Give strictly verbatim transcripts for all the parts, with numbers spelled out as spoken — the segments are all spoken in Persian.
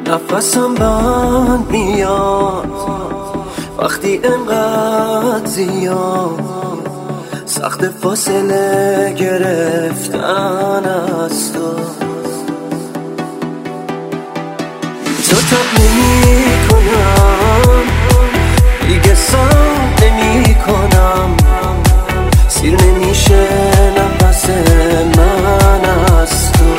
نفسم بند میاد وقتی انقدر زیاد سخت فاصله گرفتن از تو. تو تب نمی کنم دیگه سام نمی کنم، سیر نمیشه نفس من از تو.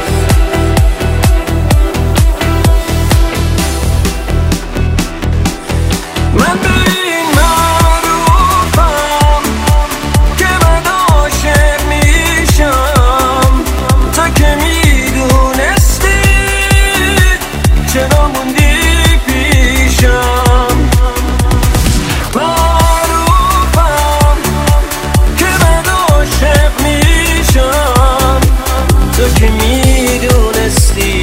من به این معروفم که من عاشق میشم، تا که میدونستی چرا موندی پیشم. معروفم که من عاشق میشم، تا که میدونستی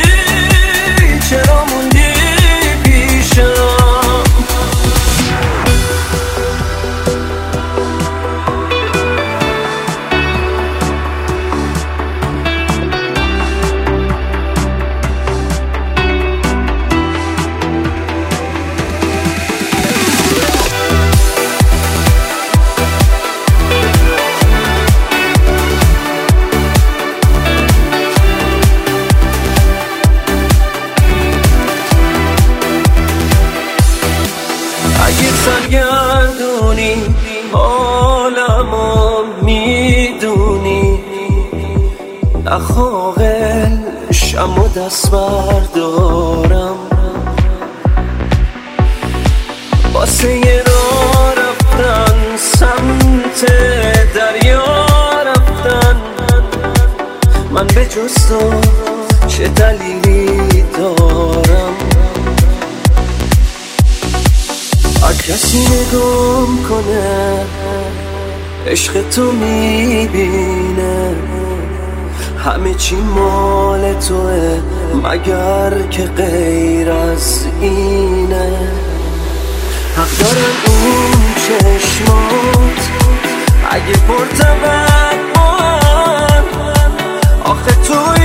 چرا موندی پیشم. اگه سرگردونی حالمو میدونی، نخواهل شم و دست بردارم واسه یه راه رفتن سمت دریا رفتن. من به جز تو چه دلیلی دارم؟ هر کسی نگام کنه عشق تو میبینه، همه چی مال توه مگر که غیر از اینه. حق دارن اون چشمات اگه پرتوقعن، آخه توی